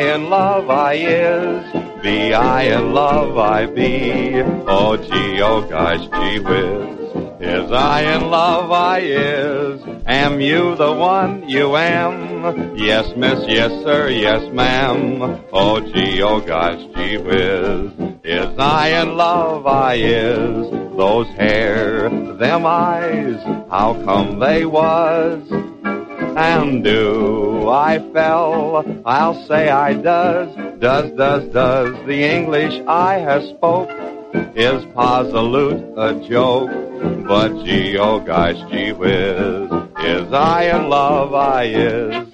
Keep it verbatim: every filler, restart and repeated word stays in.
in love I is, be I in love I be. Oh gee, oh gosh, gee whiz. Is I in love I is, am you the one you am? Yes miss, yes sir, yes ma'am. Oh gee, oh gosh, gee whiz. Is I in love I is, those hair, them eyes, how come they was? And do I fell, I'll say I does, does, does, does. The English I has spoke is posalute a joke. But gee, oh gosh, gee whiz, is I in love I is.